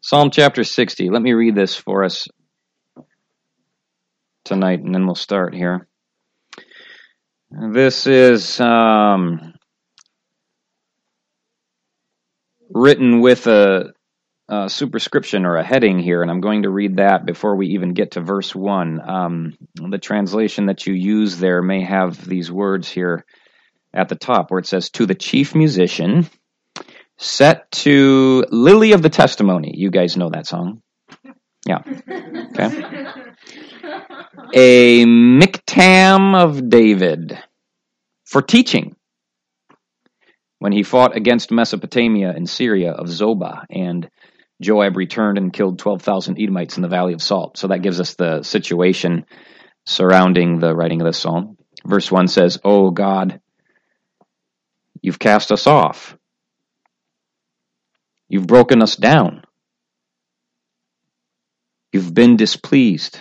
Psalm chapter 60. Let me read this for us tonight, and then we'll start here. This is written with a superscription or a heading here, and I'm going to read that before we even get to verse 1. The translation that you use there may have these words here at the top where it says, "To the chief musician, set to Lily of the Testimony." You guys know that song? Yeah. Okay. A miktam of David for teaching when he fought against Mesopotamia and Syria of Zobah, and Joab returned and killed 12,000 Edomites in the Valley of Salt. So that gives us the situation surrounding the writing of this psalm. Verse 1 says, "O God, you've cast us off. You've broken us down. You've been displeased.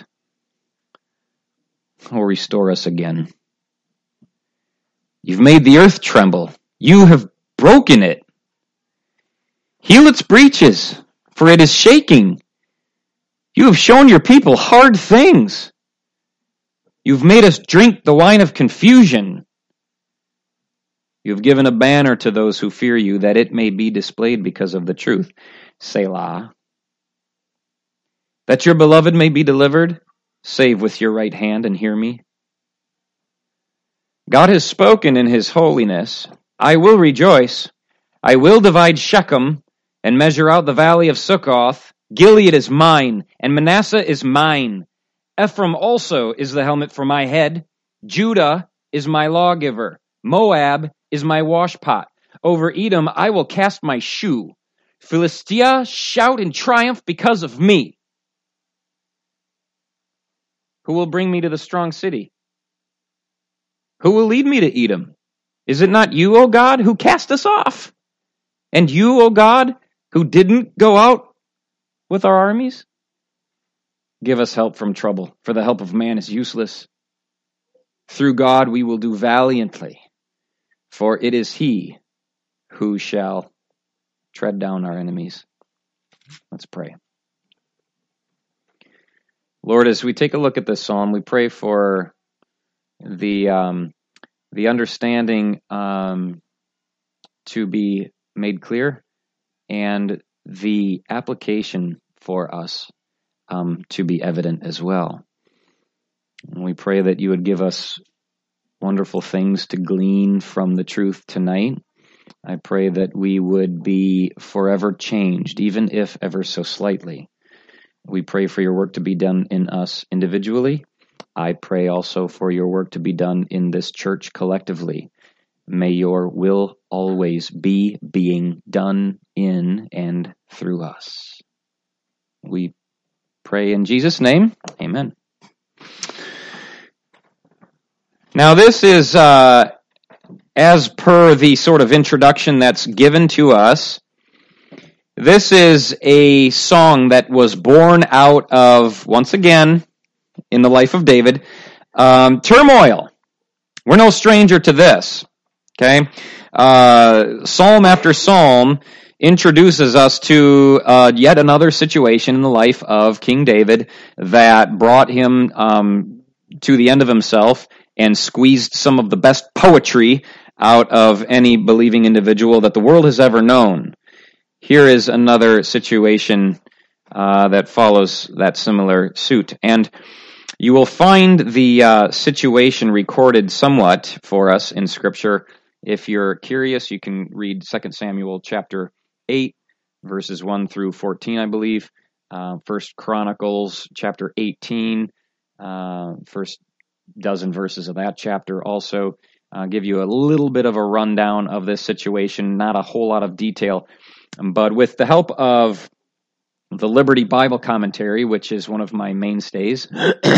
Oh, restore us again. You've made the earth tremble. You have broken it. Heal its breaches, for it is shaking. You have shown your people hard things. You've made us drink the wine of confusion. You've given a banner to those who fear you, that it may be displayed because of the truth. Selah. That your beloved may be delivered, save with your right hand and hear me. God has spoken in his holiness. I will rejoice. I will divide Shechem and measure out the valley of Succoth. Gilead is mine, and Manasseh is mine. Ephraim also is the helmet for my head. Judah is my lawgiver. Moab is my washpot. Over Edom I will cast my shoe. Philistia, shout in triumph because of me. Who will bring me to the strong city? Who will lead me to Edom? Is it not you, O God, who cast us off? And you, O God, who didn't go out with our armies? Give us help from trouble, for the help of man is useless. Through God we will do valiantly, for it is he who shall tread down our enemies. Let's pray. Lord, as we take a look at this psalm, we pray for the understanding to be made clear, and the application for us to be evident as well. And we pray that you would give us wonderful things to glean from the truth tonight. I pray that we would be forever changed, even if ever so slightly. We pray for your work to be done in us individually. I pray also for your work to be done in this church collectively. May your will always be being done in and through us. We pray in Jesus' name. Amen. Now this is, as per the sort of introduction that's given to us, this is a song that was born out of, once again, in the life of David, turmoil. We're no stranger to this, okay? Psalm after psalm introduces us to yet another situation in the life of King David that brought him to the end of himself and squeezed some of the best poetry out of any believing individual that the world has ever known. Here is another situation that follows that similar suit. And you will find the situation recorded somewhat for us in Scripture. If you're curious, you can read 2 Samuel chapter 8, verses 1 through 14, I believe. 1 Chronicles chapter 18, first dozen verses of that chapter also give you a little bit of a rundown of this situation, not a whole lot of detail. But with the help of the Liberty Bible Commentary, which is one of my mainstays,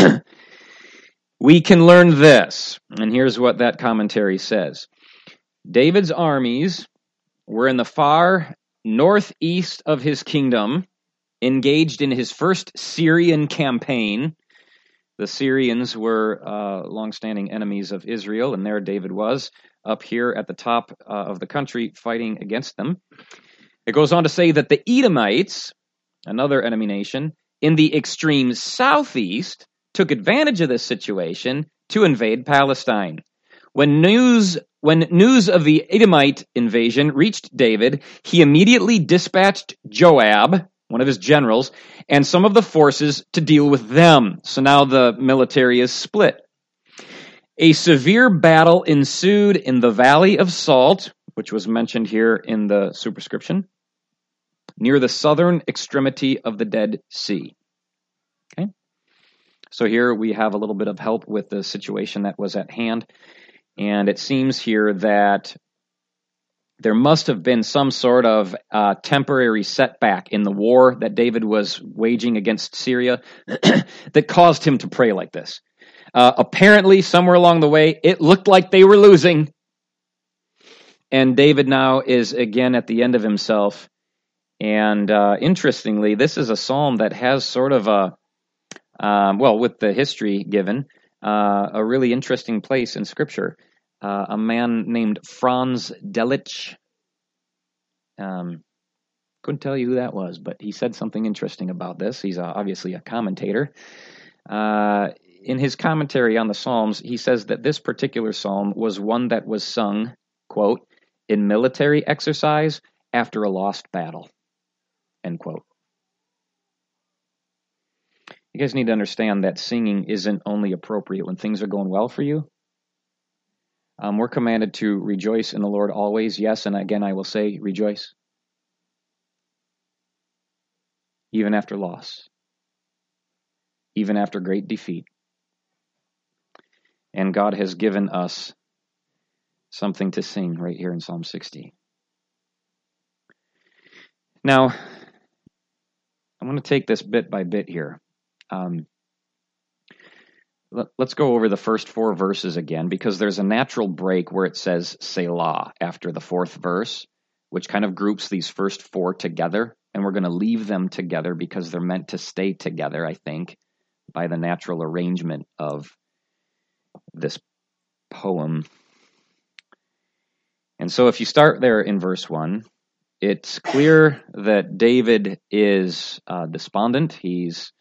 we can learn this. And here's what that commentary says. David's armies were in the far northeast of his kingdom, engaged in his first Syrian campaign. The Syrians were long-standing enemies of Israel, and there David was, up here at the top of the country, fighting against them. It goes on to say that the Edomites another enemy nation, in the extreme southeast, took advantage of this situation to invade Palestine. When news of the Edomite invasion reached David, he immediately dispatched Joab, one of his generals, and some of the forces to deal with them. So now the military is split. A severe battle ensued in the Valley of Salt, which was mentioned here in the superscription, near the southern extremity of the Dead Sea. Okay? So here we have a little bit of help with the situation that was at hand. And it seems here that there must have been some sort of temporary setback in the war that David was waging against Syria that caused him to pray like this. Apparently, somewhere along the way, it looked like they were losing. And David now is again at the end of himself. And interestingly, this is a psalm that has sort of with the history given, a really interesting place in Scripture. A man named Franz Delitzsch, couldn't tell you who that was, but he said something interesting about this. He's obviously a commentator. In his commentary on the Psalms, he says that this particular psalm was one that was sung, quote, in military exercise after a lost battle, end quote. You guys need to understand that singing isn't only appropriate when things are going well for you. We're commanded to rejoice in the Lord always. Yes, and again I will say rejoice. Even after loss. Even after great defeat. And God has given us something to sing right here in Psalm 60. Now, I'm going to take this bit by bit here. Let's go over the first 4 verses again, because there's a natural break where it says Selah after the 4th verse, which kind of groups these first 4 together, and we're going to leave them together because they're meant to stay together, I think, by the natural arrangement of this poem. And so if you start there in verse 1, it's clear that David is despondent. He's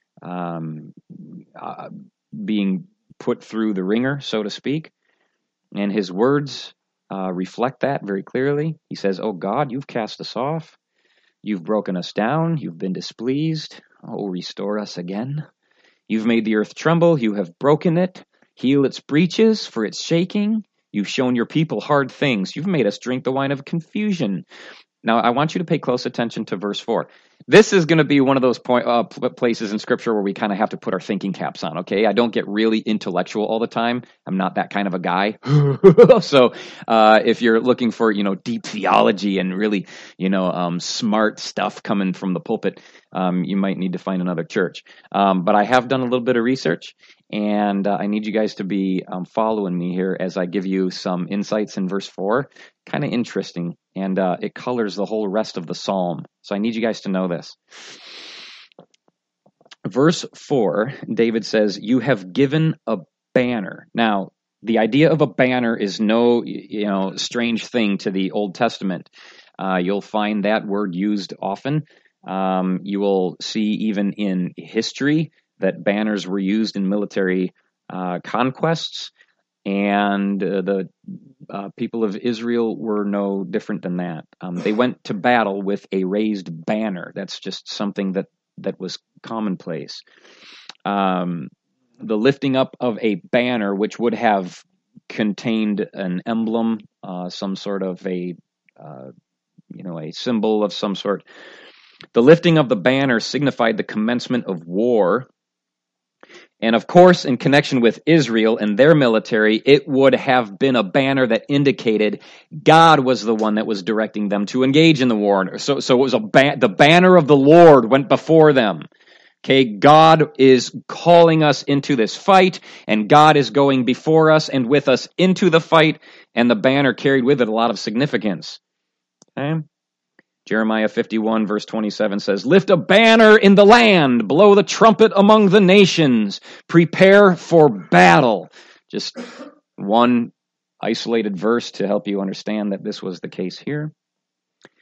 being put through the ringer, so to speak. And his words reflect that very clearly. He says, "Oh God, you've cast us off. You've broken us down. You've been displeased. Oh, restore us again. You've made the earth tremble. You have broken it. Heal its breaches, for it's shaking. You've shown your people hard things. You've made us drink the wine of confusion." Now, I want you to pay close attention to verse 4. This is going to be one of those places in Scripture where we kind of have to put our thinking caps on, okay? I don't get really intellectual all the time. I'm not that kind of a guy. So if you're looking for, deep theology and really, smart stuff coming from the pulpit, you might need to find another church. But I have done a little bit of research, and I need you guys to be following me here as I give you some insights in verse 4. Kind of interesting, and it colors the whole rest of the psalm. So I need you guys to know this. Verse 4, David says, "You have given a banner." Now, the idea of a banner is no, strange thing to the Old Testament. You'll find that word used often. You will see even in history that banners were used in military conquests. And the people of Israel were no different than that. They went to battle with a raised banner. That's just something that was commonplace. The lifting up of a banner, which would have contained an emblem, some sort of a symbol of some sort. The lifting of the banner signified the commencement of war. And of course, in connection with Israel and their military, it would have been a banner that indicated God was the one that was directing them to engage in the war. So it was the banner of the Lord went before them. Okay, God is calling us into this fight, and God is going before us and with us into the fight, and the banner carried with it a lot of significance. Okay? Jeremiah 51 verse 27 says, "Lift a banner in the land, blow the trumpet among the nations, prepare for battle." Just one isolated verse to help you understand that this was the case here.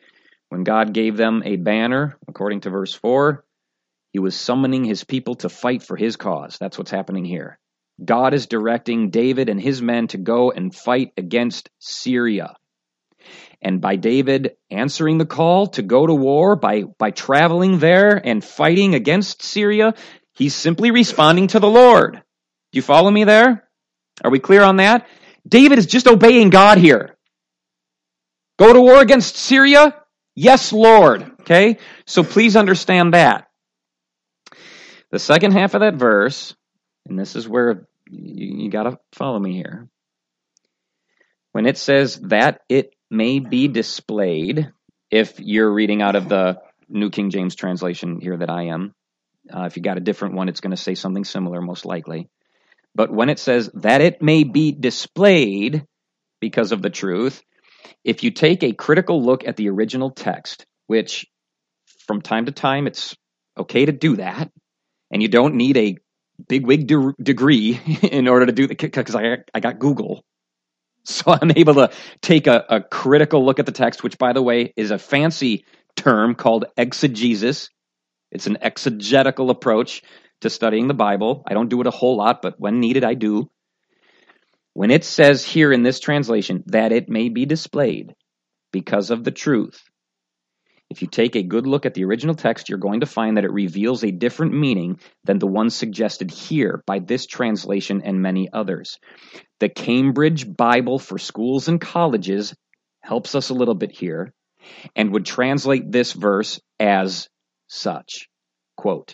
When God gave them a banner, according to verse 4, he was summoning his people to fight for his cause. That's what's happening here. God is directing David and his men to go and fight against Syria. And by David answering the call to go to war, by traveling there and fighting against Syria, he's simply responding to the Lord. Do you follow me there? Are we clear on that? David is just obeying God here. Go to war against Syria? Yes, Lord. Okay? So please understand that. The second half of that verse, and this is where you got to follow me here. When it says that it may be displayed, if you're reading out of the New King James translation here that I am, if you got a different one, it's going to say something similar, most likely. But when it says that it may be displayed because of the truth, if you take a critical look at the original text, which from time to time it's okay to do that, and you don't need a bigwig degree in order to do that, because I got Google. So I'm able to take a critical look at the text, which, by the way, is a fancy term called exegesis. It's an exegetical approach to studying the Bible. I don't do it a whole lot, but when needed, I do. When it says here in this translation that it may be displayed because of the truth, if you take a good look at the original text, you're going to find that it reveals a different meaning than the one suggested here by this translation and many others. The Cambridge Bible for Schools and Colleges helps us a little bit here and would translate this verse as such, quote,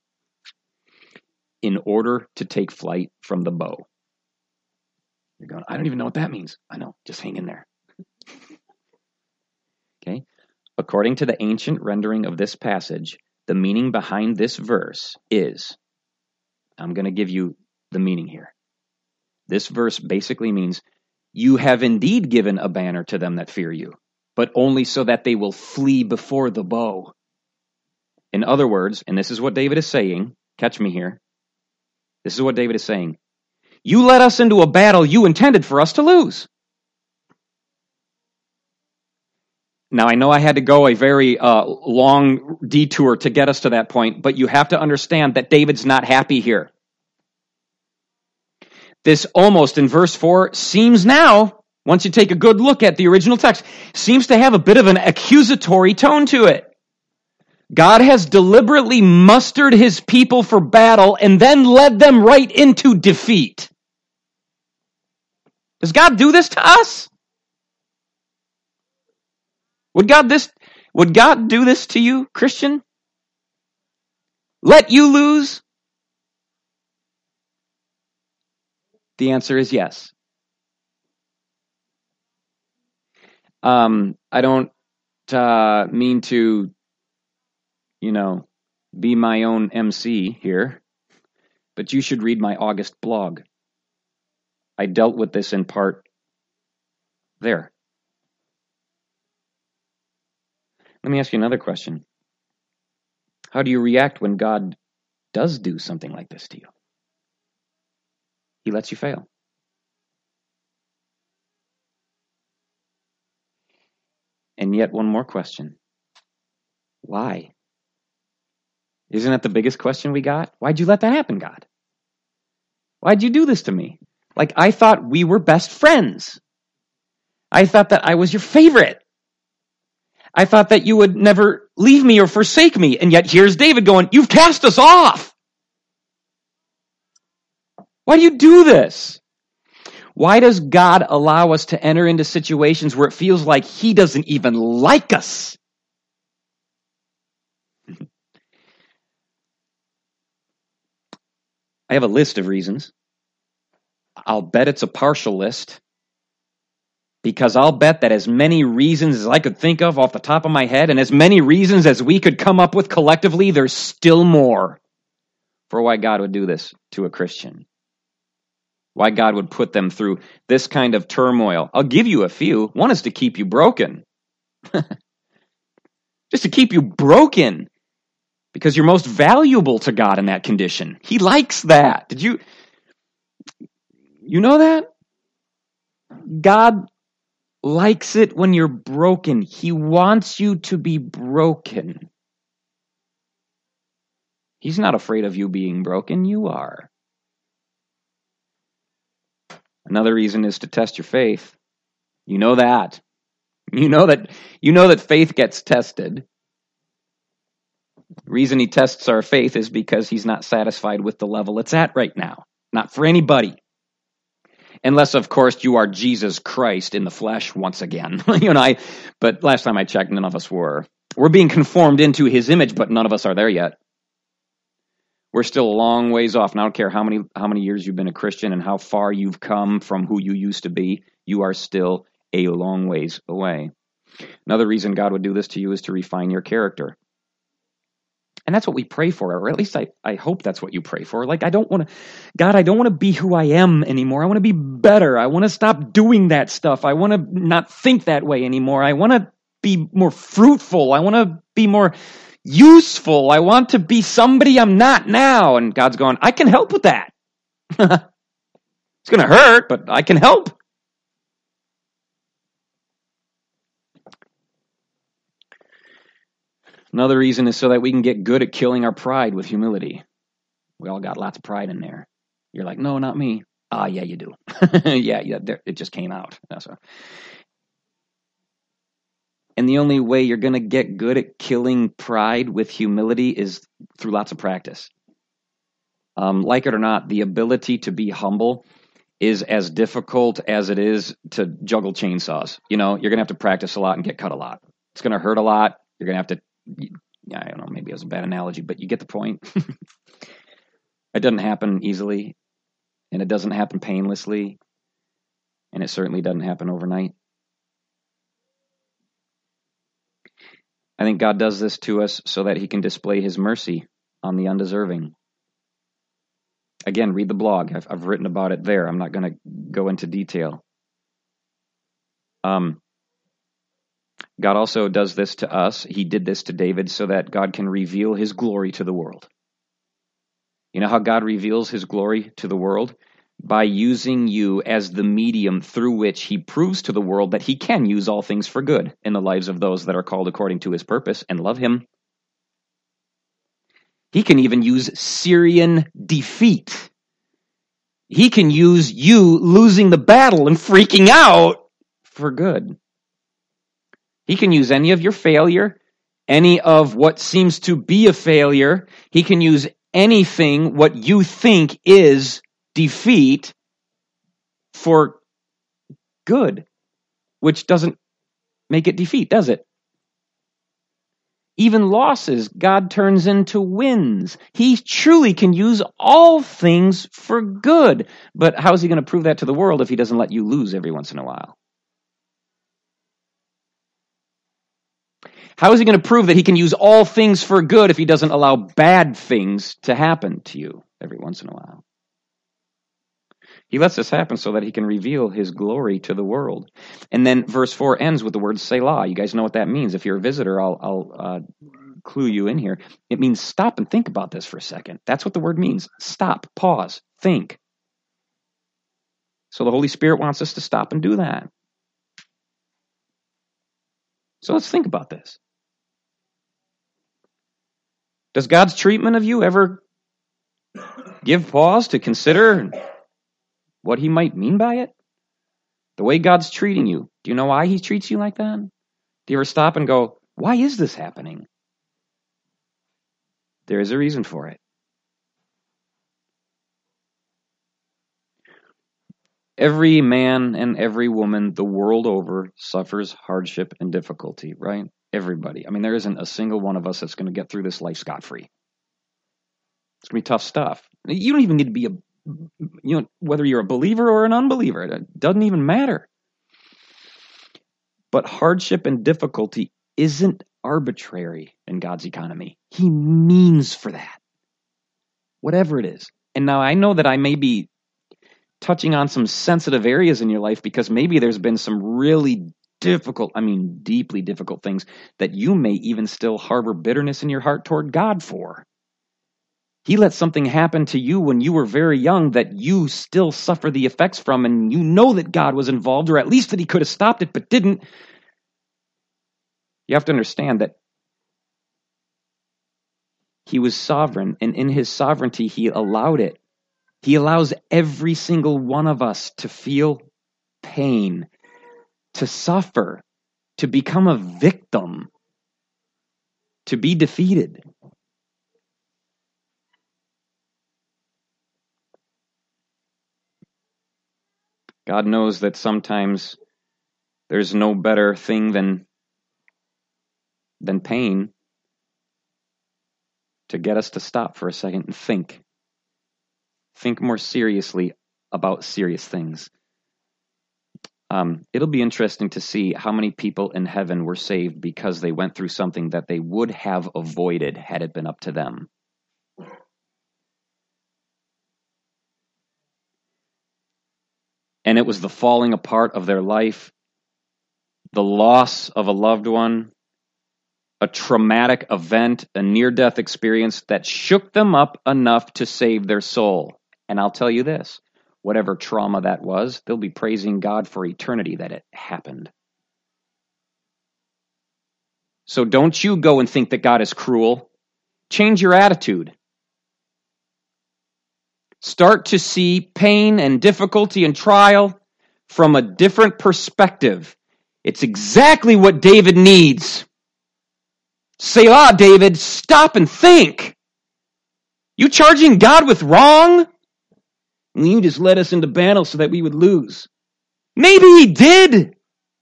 in order to take flight from the bow. You're going, I don't even know what that means. I know, just hang in there. Okay. According to the ancient rendering of this passage, the meaning behind this verse is, I'm going to give you the meaning here. This verse basically means, you have indeed given a banner to them that fear you, but only so that they will flee before the bow. In other words, and this is what David is saying, catch me here. This is what David is saying. You led us into a battle you intended for us to lose. Now, I know I had to go a very long detour to get us to that point, but you have to understand that David's not happy here. This almost, in verse 4, seems now, once you take a good look at the original text, seems to have a bit of an accusatory tone to it. God has deliberately mustered his people for battle and then led them right into defeat. Does God do this to us? Would God do this to you, Christian? Let you lose? The answer is yes. I don't mean to, be my own MC here, but you should read my August blog. I dealt with this in part there. Let me ask you another question. How do you react when God does do something like this to you? He lets you fail. And yet, one more question. Why? Isn't that the biggest question we got? Why'd you let that happen, God? Why'd you do this to me? Like, I thought we were best friends. I thought that I was your favorite. I thought that you would never leave me or forsake me. And yet here's David going, you've cast us off. Why do you do this? Why does God allow us to enter into situations where it feels like he doesn't even like us? I have a list of reasons. I'll bet it's a partial list, because I'll bet that as many reasons as I could think of off the top of my head, and as many reasons as we could come up with collectively, there's still more for why God would do this to a Christian. Why God would put them through this kind of turmoil. I'll give you a few. One is to keep you broken. Just to keep you broken. Because you're most valuable to God in that condition. He likes that. Did you know that? God likes it when you're broken. He wants you to be broken. He's not afraid of you being broken. You are. Another reason is to test your faith. You know that. You know that faith gets tested. The reason he tests our faith is because he's not satisfied with the level it's at right now. Not for anybody. Unless, of course, you are Jesus Christ in the flesh once again. But last time I checked, none of us were. We're being conformed into his image, but none of us are there yet. We're still a long ways off. And I don't care how many years you've been a Christian and how far you've come from who you used to be. You are still a long ways away. Another reason God would do this to you is to refine your character. And that's what we pray for, or at least I hope that's what you pray for. Like, I don't want to be who I am anymore. I want to be better. I want to stop doing that stuff. I want to not think that way anymore. I want to be more fruitful. I want to be more useful. I want to be somebody I'm not now. And God's going, I can help with that. It's going to hurt, but I can help. Another reason is so that we can get good at killing our pride with humility. We all got lots of pride in there. You're like, no, not me. Ah, yeah, you do. yeah, it just came out. And the only way you're going to get good at killing pride with humility is through lots of practice. Like it or not, the ability to be humble is as difficult as it is to juggle chainsaws. You're going to have to practice a lot and get cut a lot. It's going to hurt a lot. You're going to have to, I don't know, maybe it was a bad analogy, but you get the point. It doesn't happen easily, and it doesn't happen painlessly, and it certainly doesn't happen overnight. I think God does this to us so that he can display his mercy on the undeserving. Again, read the blog. I've written about it there. I'm not going to go into detail. God also does this to us. He did this to David so that God can reveal his glory to the world. You know how God reveals his glory to the world? By using you as the medium through which he proves to the world that he can use all things for good in the lives of those that are called according to his purpose and love him. He can even use Syrian defeat. He can use you losing the battle and freaking out for good. He can use any of your failure, any of what seems to be a failure. He can use anything what you think is defeat for good, which doesn't make it defeat, does it? Even losses, God turns into wins. He truly can use all things for good. But how is he going to prove that to the world if he doesn't let you lose every once in a while? How is he going to prove that he can use all things for good if he doesn't allow bad things to happen to you every once in a while? He lets this happen so that he can reveal his glory to the world. And then verse 4 ends with the word Selah. You guys know what that means. If you're a visitor, I'll clue you in here. It means stop and think about this for a second. That's what the word means. Stop, pause, think. So the Holy Spirit wants us to stop and do that. So let's think about this. Does God's treatment of you ever give pause to consider what he might mean by it? The way God's treating you, do you know why he treats you like that? Do you ever stop and go, why is this happening? There is a reason for it. Every man and every woman the world over suffers hardship and difficulty, right? Everybody. I mean, there isn't a single one of us that's going to get through this life scot-free. It's going to be tough stuff. You don't even need to be whether you're a believer or an unbeliever, it doesn't even matter. But hardship and difficulty isn't arbitrary in God's economy. He means for that. Whatever it is. And now I know that I may be touching on some sensitive areas in your life because maybe there's been some really difficult, deeply difficult things that you may even still harbor bitterness in your heart toward God for. He let something happen to you when you were very young that you still suffer the effects from, and you know that God was involved, or at least that he could have stopped it but didn't. You have to understand that he was sovereign, and in his sovereignty, he allowed it. He allows every single one of us to feel pain, to suffer, to become a victim, to be defeated. God knows that sometimes there's no better thing than pain to get us to stop for a second and think. Think more seriously about serious things. It'll be interesting to see how many people in heaven were saved because they went through something that they would have avoided had it been up to them. And it was the falling apart of their life, the loss of a loved one, a traumatic event, a near-death experience that shook them up enough to save their soul. And I'll tell you this, whatever trauma that was, they'll be praising God for eternity that it happened. So don't you go and think that God is cruel. Change your attitude. Start to see pain and difficulty and trial from a different perspective. It's exactly what David needs. Selah, David, stop and think. You charging God with wrong? You just led us into battle so that we would lose. Maybe he did.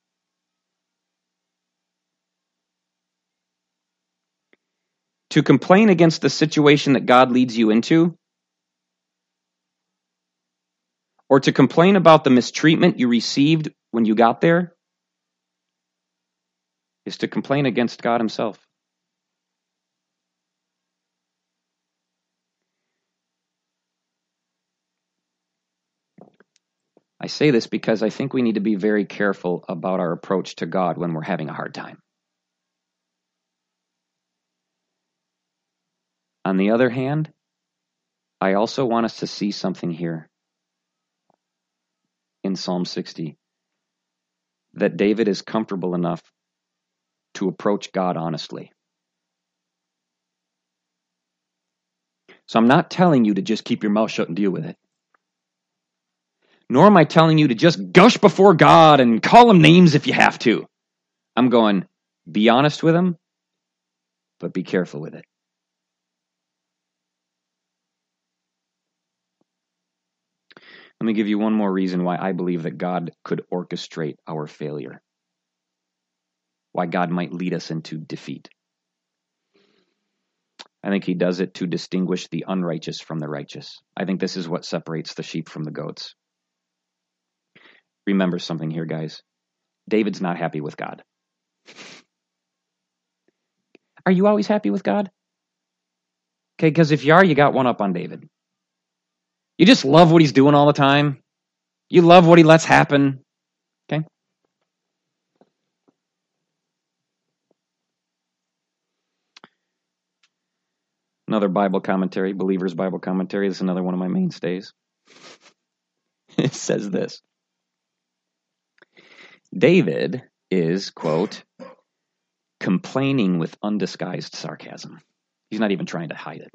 To complain against the situation that God leads you into, or to complain about the mistreatment you received when you got there, is to complain against God himself. I say this because I think we need to be very careful about our approach to God when we're having a hard time. On the other hand, I also want us to see something here in Psalm 60, that David is comfortable enough to approach God honestly. So I'm not telling you to just keep your mouth shut and deal with it. Nor am I telling you to just gush before God and call him names if you have to. I'm going, be honest with him, but be careful with it. Let me give you one more reason why I believe that God could orchestrate our failure. Why God might lead us into defeat. I think he does it to distinguish the unrighteous from the righteous. I think this is what separates the sheep from the goats. Remember something here, guys. David's not happy with God. Are you always happy with God? Okay, because if you are, you got one up on David. You just love what he's doing all the time. You love what he lets happen. Okay? Another Bible commentary, Believer's Bible Commentary. This is another one of my mainstays. It says this. David is, quote, complaining with undisguised sarcasm. He's not even trying to hide it.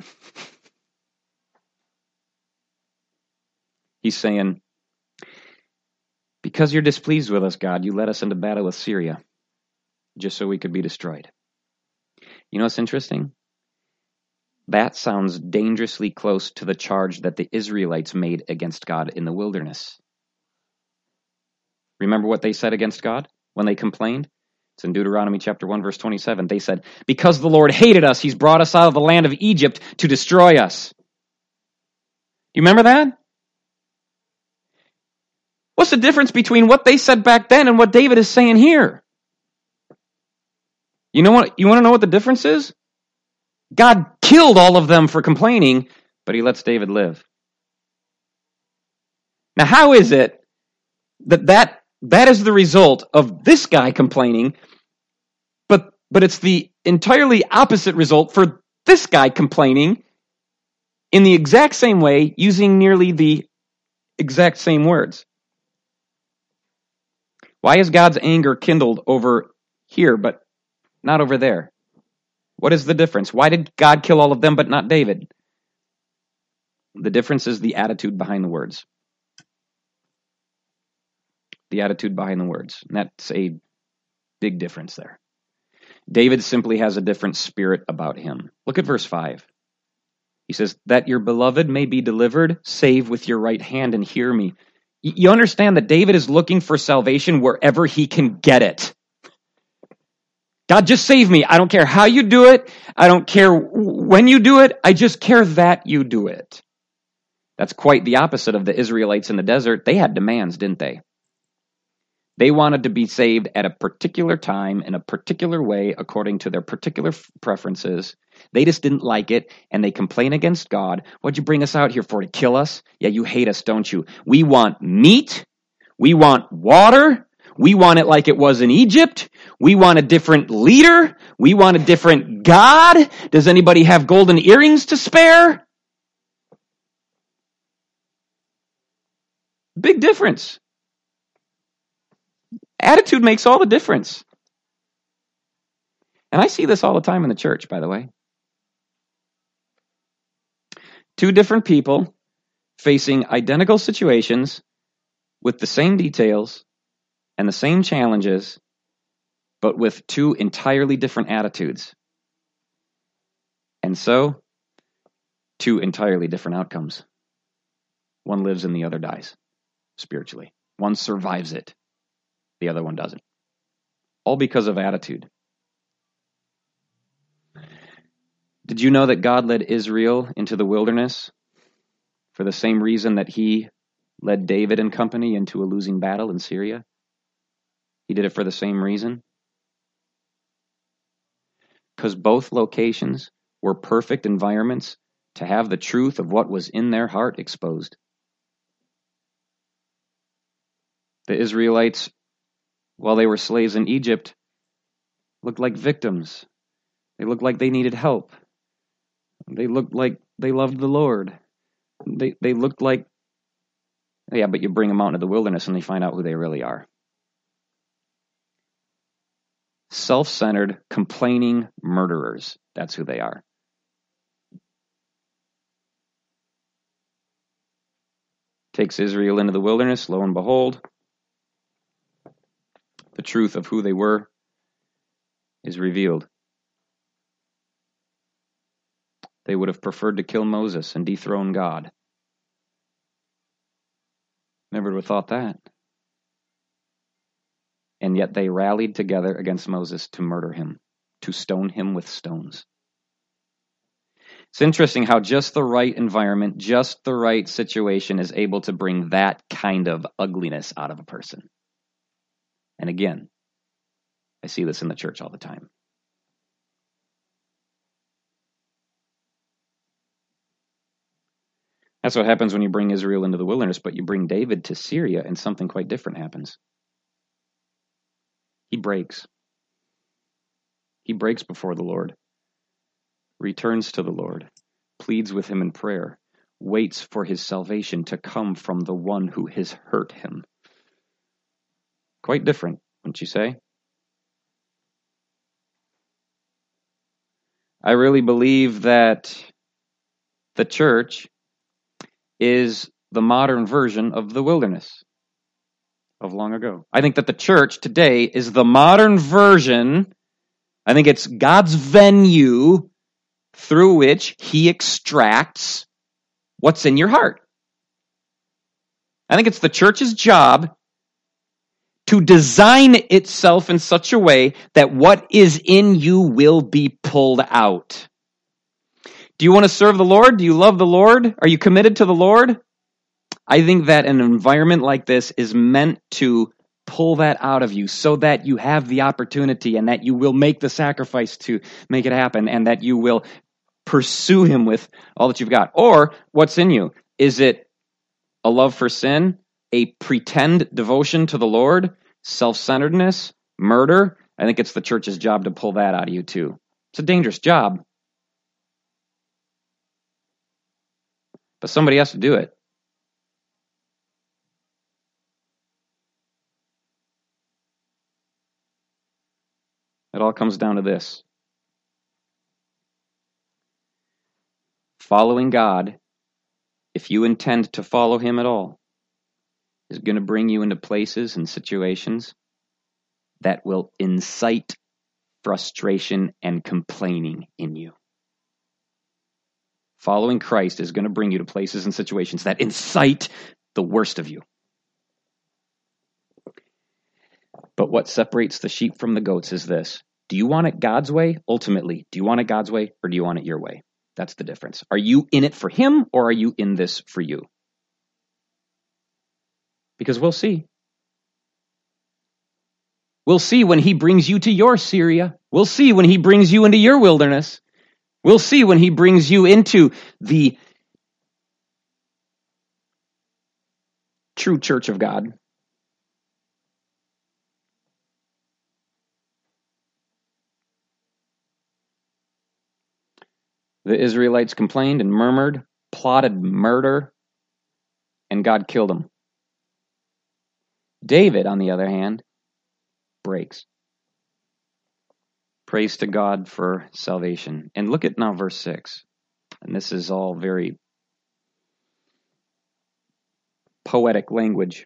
He's saying, because you're displeased with us, God, you led us into battle with Syria just so we could be destroyed. You know what's interesting? That sounds dangerously close to the charge that the Israelites made against God in the wilderness. Remember what they said against God when they complained? It's in Deuteronomy chapter 1, verse 27. They said, because the Lord hated us, he's brought us out of the land of Egypt to destroy us. You remember that? What's the difference between what they said back then and what David is saying here? You know what? You want to know what the difference is? God killed all of them for complaining, but he lets David live. Now, how is it that is the result of this guy complaining, but it's the entirely opposite result for this guy complaining, in the exact same way, using nearly the exact same words. Why is God's anger kindled over here, but not over there? What is the difference? Why did God kill all of them, but not David? The difference is the attitude behind the words. The attitude behind the words. And that's a big difference there. David simply has a different spirit about him. Look at verse 5. He says, that your beloved may be delivered, save with your right hand and hear me. You understand that David is looking for salvation wherever he can get it. God, just save me. I don't care how you do it. I don't care when you do it. I just care that you do it. That's quite the opposite of the Israelites in the desert. They had demands, didn't they? They wanted to be saved at a particular time, in a particular way, according to their particular preferences. They just didn't like it, and they complain against God. What'd you bring us out here for, to kill us? Yeah, you hate us, don't you? We want meat. We want water. We want it like it was in Egypt. We want a different leader. We want a different God. Does anybody have golden earrings to spare? Big difference. Attitude makes all the difference. And I see this all the time in the church, by the way. Two different people facing identical situations with the same details and the same challenges, but with two entirely different attitudes. And so, two entirely different outcomes. One lives and the other dies, spiritually. One survives it. The other one doesn't. All because of attitude. Did you know that God led Israel into the wilderness for the same reason that he led David and company into a losing battle in Syria? He did it for the same reason. Because both locations were perfect environments to have the truth of what was in their heart exposed. The Israelites, while they were slaves in Egypt, looked like victims. They looked like they needed help. They looked like they loved the Lord. They looked like, yeah, but you bring them out into the wilderness and they find out who they really are. Self-centered, complaining murderers. That's who they are. Takes Israel into the wilderness, lo and behold, the truth of who they were is revealed. They would have preferred to kill Moses and dethrone God. Never would have thought that. And yet they rallied together against Moses to murder him, to stone him with stones. It's interesting how just the right environment, just the right situation is able to bring that kind of ugliness out of a person. And again, I see this in the church all the time. That's what happens when you bring Israel into the wilderness, but you bring David to Syria and something quite different happens. He breaks. He breaks before the Lord, returns to the Lord, pleads with him in prayer, waits for his salvation to come from the one who has hurt him. Quite different, wouldn't you say? I really believe that the church is the modern version of the wilderness of long ago. I think that the church today is the modern version. I think it's God's venue through which he extracts what's in your heart. I think it's the church's job to design itself in such a way that what is in you will be pulled out. Do you want to serve the Lord? Do you love the Lord? Are you committed to the Lord? I think that an environment like this is meant to pull that out of you so that you have the opportunity and that you will make the sacrifice to make it happen and that you will pursue him with all that you've got. Or what's in you? Is it a love for sin, a pretend devotion to the Lord, self-centeredness, murder? I think it's the church's job to pull that out of you too. It's a dangerous job. But somebody has to do it. It all comes down to this. Following God, if you intend to follow him at all, is going to bring you into places and situations that will incite frustration and complaining in you. Following Christ is going to bring you to places and situations that incite the worst of you. But what separates the sheep from the goats is this. Do you want it God's way? Ultimately, do you want it God's way or do you want it your way? That's the difference. Are you in it for him or are you in this for you? Because we'll see. We'll see when he brings you to your Syria. We'll see when he brings you into your wilderness. We'll see when he brings you into the true church of God. The Israelites complained and murmured, plotted murder, and God killed them. David, on the other hand, breaks. Praise to God for salvation. And look at now verse 6. And this is all very poetic language.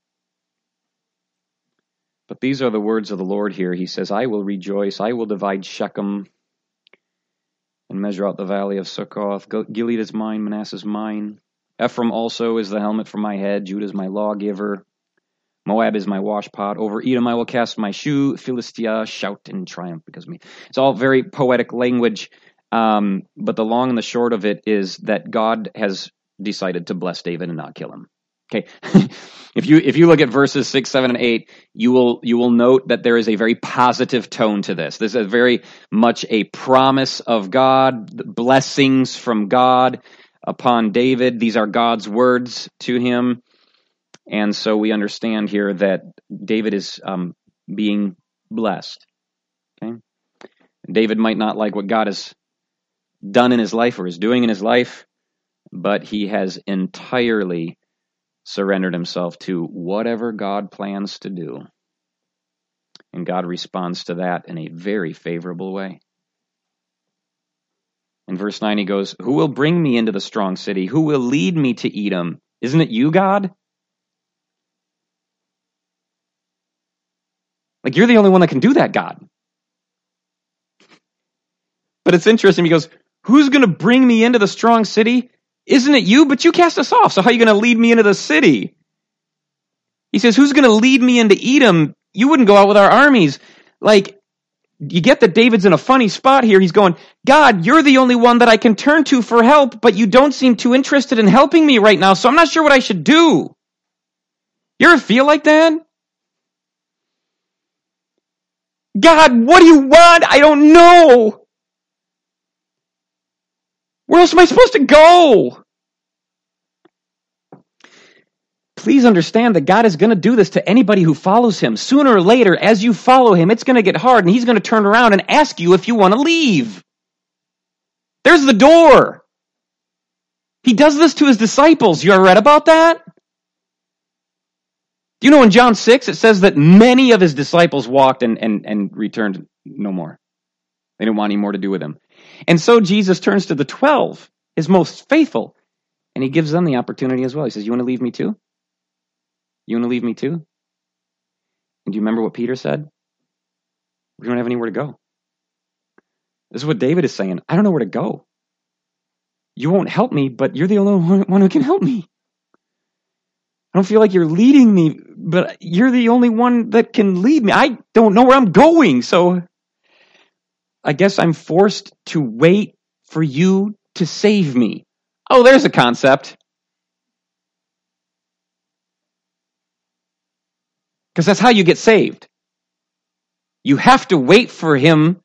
But these are the words of the Lord here. He says, I will rejoice, I will divide Shechem and measure out the valley of Succoth. Gilead is mine, Manasseh is mine. Ephraim also is the helmet for my head. Judah is my lawgiver. Moab is my washpot. Over Edom I will cast my shoe. Philistia shout in triumph because of me. It's all very poetic language, but the long and the short of it is that God has decided to bless David and not kill him. Okay, if you look at verses 6, 7, and 8, you will note that there is a very positive tone to this. This is very much a promise of God, blessings from God upon David. These are God's words to him. And so we understand here that David is being blessed. Okay, David might not like what God has done in his life or is doing in his life, but he has entirely surrendered himself to whatever God plans to do. And God responds to that in a very favorable way. In verse 9 he goes, who will bring me into the strong city? Who will lead me to Edom? Isn't it you, God? Like, you're the only one that can do that, God. But it's interesting. He goes, who's going to bring me into the strong city? Isn't it you? But you cast us off. So how are you going to lead me into the city? He says, who's going to lead me into Edom? You wouldn't go out with our armies. Like, you get that David's in a funny spot here. He's going, God, you're the only one that I can turn to for help, but you don't seem too interested in helping me right now, so I'm not sure what I should do. You ever feel like that? God, what do you want? I don't know. Where else am I supposed to go? Please understand that God is going to do this to anybody who follows him. Sooner or later, as you follow him, it's going to get hard, and he's going to turn around and ask you if you want to leave. There's the door. He does this to his disciples. You ever read about that? Do you know in John 6, it says that many of his disciples walked and returned no more. They didn't want any more to do with him. And so Jesus turns to the 12, his most faithful, and he gives them the opportunity as well. He says, you want to leave me too? You want to leave me too? And do you remember what Peter said? We don't have anywhere to go. This is what David is saying. I don't know where to go. You won't help me, but you're the only one who can help me. I don't feel like you're leading me, but you're the only one that can lead me. I don't know where I'm going, so I guess I'm forced to wait for you to save me. Oh, there's a concept. Because that's how you get saved. You have to wait for him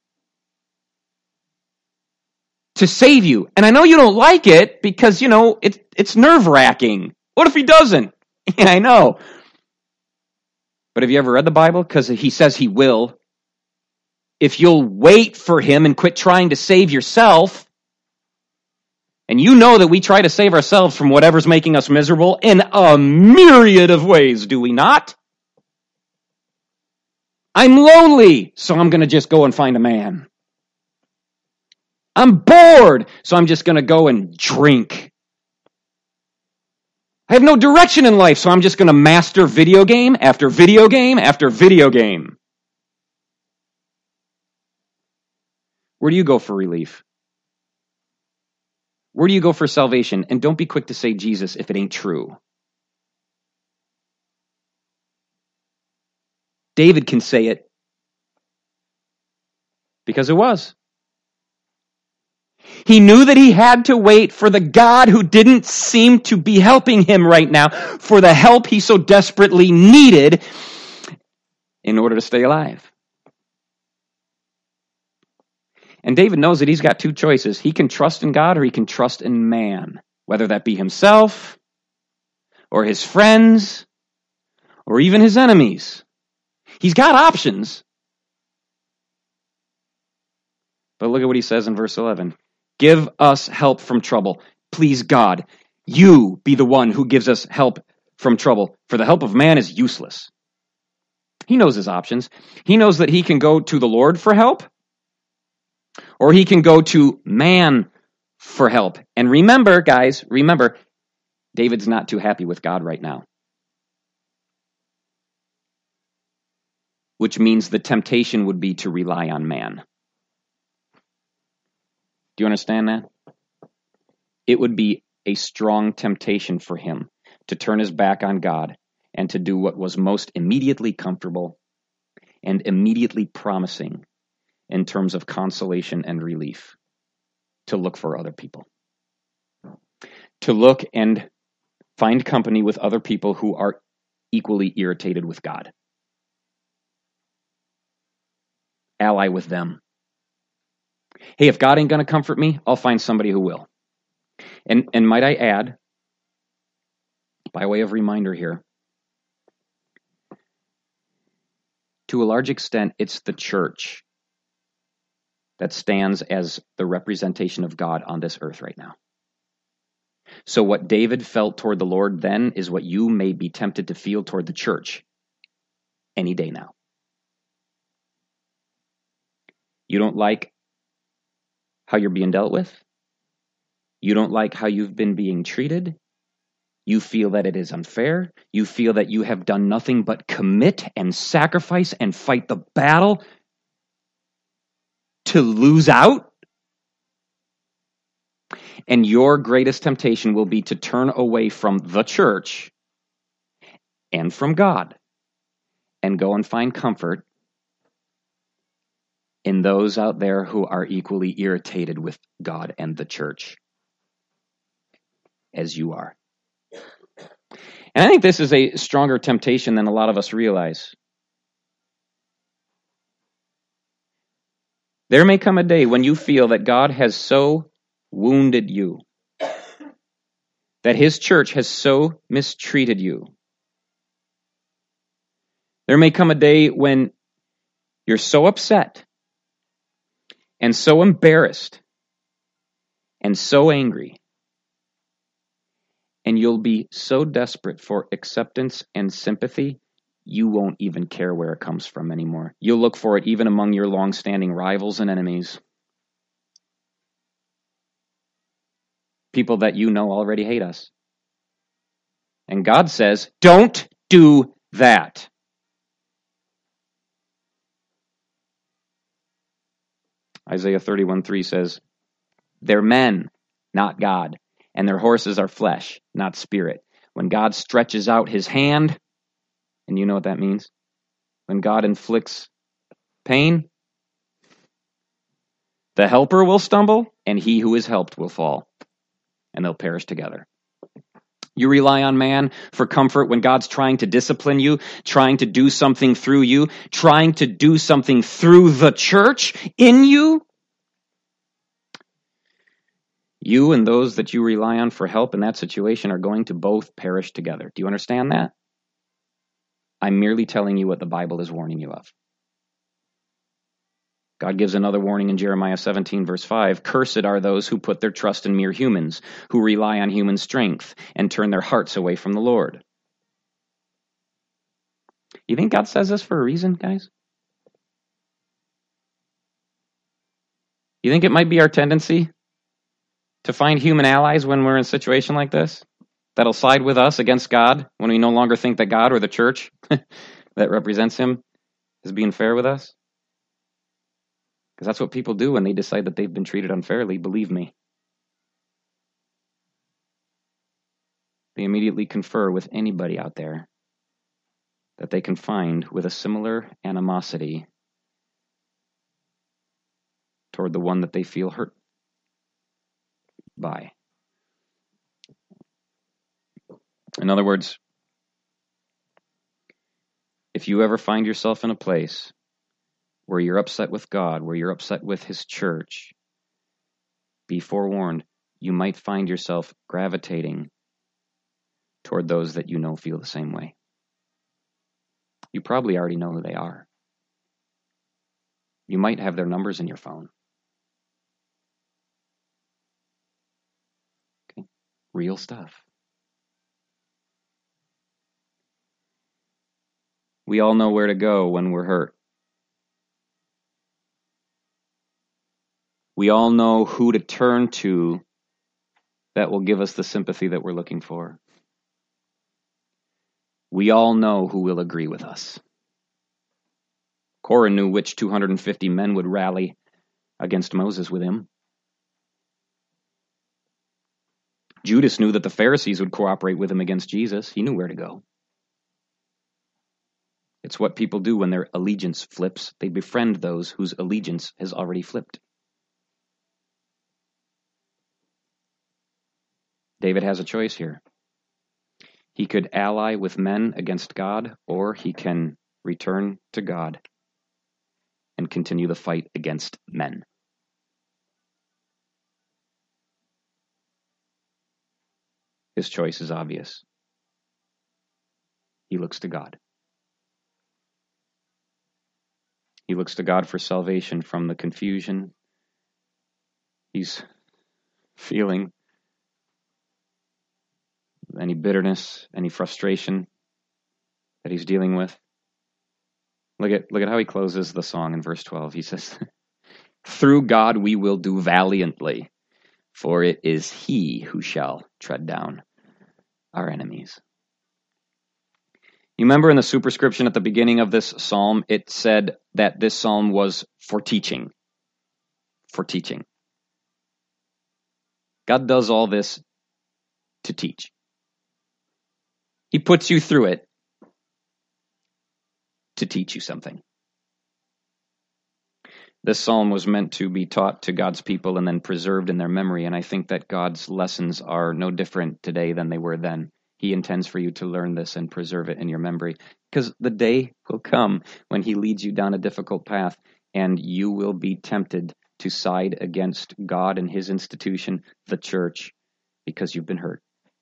to save you. And I know you don't like it because, it's nerve-wracking. What if he doesn't? Yeah, I know. But have you ever read the Bible? Because he says he will. If you'll wait for him and quit trying to save yourself, And you know that we try to save ourselves from whatever's making us miserable in a myriad of ways, do we not? I'm lonely, so I'm going to just go and find a man. I'm bored, so I'm just going to go and drink. I have no direction in life, so I'm just going to master video game after video game after video game. Where do you go for relief? Where do you go for salvation? And don't be quick to say Jesus if it ain't true. David can say it because it was. He knew that he had to wait for the God who didn't seem to be helping him right now, for the help he so desperately needed in order to stay alive. And David knows that he's got two choices. He can trust in God or he can trust in man, whether that be himself or his friends or even his enemies. He's got options. But look at what he says in verse 11. Give us help from trouble. Please, God, you be the one who gives us help from trouble, for the help of man is useless. He knows his options. He knows that he can go to the Lord for help, or he can go to man for help. And remember, guys, David's not too happy with God right now. Which means the temptation would be to rely on man. Do you understand that? It would be a strong temptation for him to turn his back on God and to do what was most immediately comfortable and immediately promising in terms of consolation and relief, to look for other people. To look and find company with other people who are equally irritated with God. Ally with them. Hey, if God ain't going to comfort me, I'll find somebody who will. And might I add, by way of reminder here, to a large extent, it's the church that stands as the representation of God on this earth right now. So what David felt toward the Lord then is what you may be tempted to feel toward the church any day now. You don't like how you're being dealt with. You don't like how you've been being treated. You feel that it is unfair. You feel that you have done nothing but commit and sacrifice and fight the battle to lose out. And your greatest temptation will be to turn away from the church and from God and go and find comfort in those out there who are equally irritated with God and the church as you are. And I think this is a stronger temptation than a lot of us realize. There may come a day when you feel that God has so wounded you, that his church has so mistreated you. There may come a day when you're so upset and so embarrassed and so angry, and you'll be so desperate for acceptance and sympathy, you won't even care where it comes from anymore. You'll look for it even among your long-standing rivals and enemies. People that you know already hate us. And God says, don't do that. Isaiah 31:3 says, they're men, not God, and their horses are flesh, not spirit. When God stretches out his hand, and you know what that means? When God inflicts pain, the helper will stumble, and he who is helped will fall, and they'll perish together. You rely on man for comfort when God's trying to discipline you, trying to do something through you, trying to do something through the church in you. You and those that you rely on for help in that situation are going to both perish together. Do you understand that? I'm merely telling you what the Bible is warning you of. God gives another warning in Jeremiah 17, verse 5. Cursed are those who put their trust in mere humans, who rely on human strength and turn their hearts away from the Lord. You think God says this for a reason, guys? You think it might be our tendency to find human allies when we're in a situation like this? That'll side with us against God when we no longer think that God or the church that represents Him is being fair with us? Because that's what people do when they decide that they've been treated unfairly, believe me. They immediately confer with anybody out there that they can find with a similar animosity toward the one that they feel hurt by. In other words, if you ever find yourself in a place where you're upset with God, where you're upset with His church, be forewarned, you might find yourself gravitating toward those that you know feel the same way. You probably already know who they are. You might have their numbers in your phone. Okay. Real stuff. We all know where to go when we're hurt. We all know who to turn to that will give us the sympathy that we're looking for. We all know who will agree with us. Korah knew which 250 men would rally against Moses with him. Judas knew that the Pharisees would cooperate with him against Jesus. He knew where to go. It's what people do when their allegiance flips. They befriend those whose allegiance has already flipped. David has a choice here. He could ally with men against God, or he can return to God and continue the fight against men. His choice is obvious. He looks to God. He looks to God for salvation from the confusion he's feeling, any bitterness, any frustration that he's dealing with. Look at how he closes the song in verse 12. He says, "Through God we will do valiantly, for it is He who shall tread down our enemies." You remember in the superscription at the beginning of this psalm, it said that this psalm was for teaching. For teaching. God does all this to teach. He puts you through it to teach you something. This psalm was meant to be taught to God's people and then preserved in their memory, and I think that God's lessons are no different today than they were then. He intends for you to learn this and preserve it in your memory, because the day will come when He leads you down a difficult path, and you will be tempted to side against God and His institution, the church, because you've been hurt.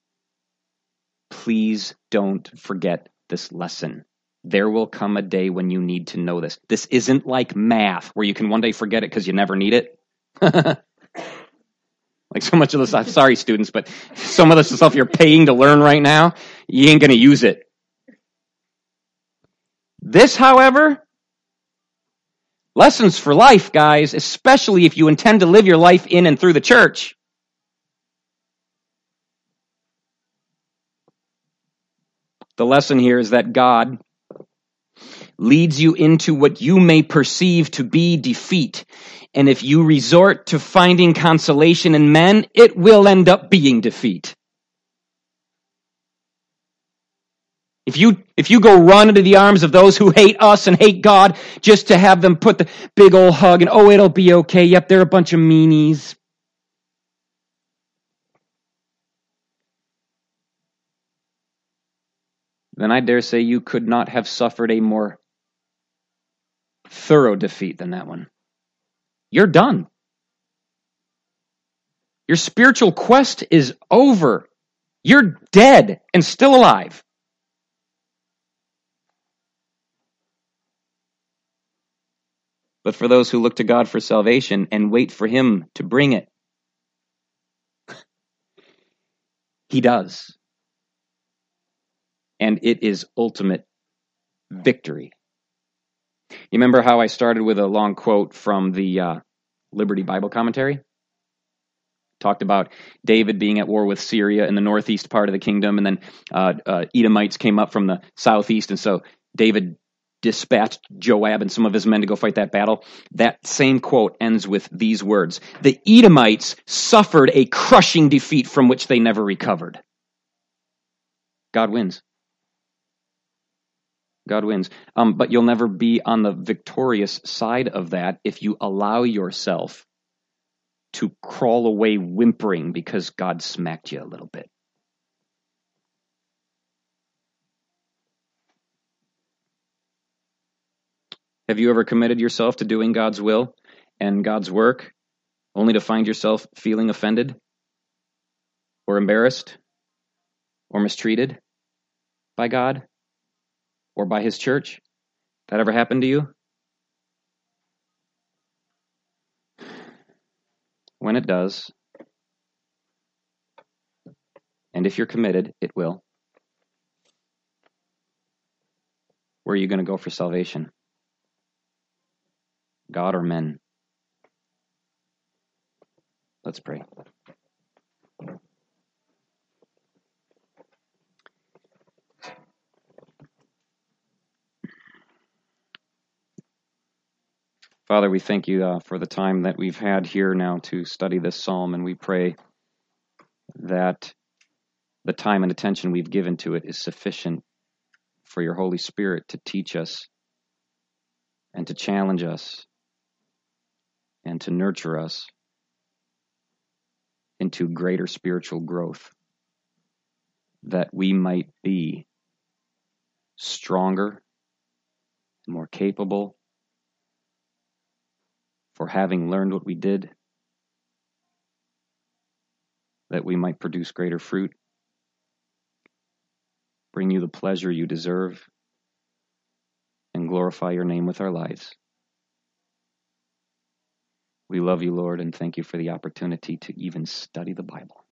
Please don't forget this lesson. There will come a day when you need to know this. This isn't like math, where you can one day forget it because you never need it. Like so much of this, I'm sorry, students, but some of this stuff you're paying to learn right now, you ain't going to use it. This, however, lessons for life, guys, especially if you intend to live your life in and through the church. The lesson here is that God leads you into what you may perceive to be defeat. And if you resort to finding consolation in men, it will end up being defeat. If you go run into the arms of those who hate us and hate God just to have them put the big old hug and, oh, it'll be okay. Yep, they're a bunch of meanies. Then I dare say you could not have suffered a more thorough defeat than that one. You're done. Your spiritual quest is over. You're dead and still alive. but for those who look to God for salvation and wait for him to bring it. He does. And it is ultimate victory. You remember how I started with a long quote from the Liberty Bible Commentary? Talked about David being at war with Syria in the northeast part of the kingdom, and then Edomites came up from the southeast, and so David dispatched Joab and some of his men to go fight that battle. That same quote ends with these words: "The Edomites suffered a crushing defeat from which they never recovered." God wins. God wins. But you'll never be on the victorious side of that if you allow yourself to crawl away whimpering because God smacked you a little bit. Have you ever committed yourself to doing God's will and God's work only to find yourself feeling offended or embarrassed or mistreated by God or by his church? That ever happened to you? When it does, and if you're committed, it will. Where are you going to go for salvation? God or men? Let's pray. Father, we thank you for the time that we've had here now to study this psalm, and we pray that the time and attention we've given to it is sufficient for your Holy Spirit to teach us and to challenge us and to nurture us into greater spiritual growth, that we might be stronger, more capable for having learned what we did, that we might produce greater fruit, bring you the pleasure you deserve, and glorify your name with our lives. We love you, Lord, and thank you for the opportunity to even study the Bible.